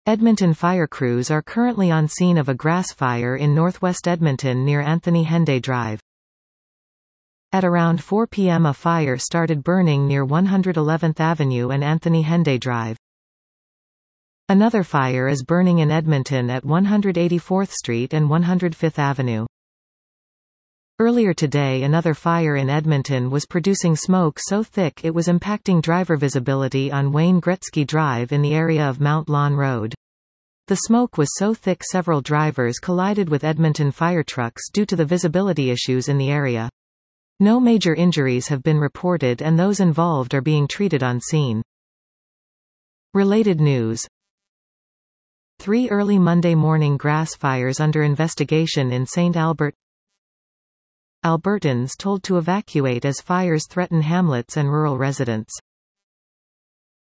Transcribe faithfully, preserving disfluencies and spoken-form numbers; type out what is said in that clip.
Edmonton fire crews are currently on scene of a grass fire in northwest Edmonton near Anthony Henday Drive. At around four p m a fire started burning near one hundred eleventh Avenue and Anthony Henday Drive. Another fire is burning in Edmonton at one hundred eighty-fourth Street and one hundred fifth Avenue. Earlier today, another fire in Edmonton was producing smoke so thick it was impacting driver visibility on Wayne Gretzky Drive in the area of Mount Lawn Road. The smoke was so thick several drivers collided with Edmonton fire trucks due to the visibility issues in the area. No major injuries have been reported and those involved are being treated on scene. Related news. Three early Monday morning grass fires under investigation in Saint Albert. Albertans told to evacuate as fires threaten hamlets and rural residents.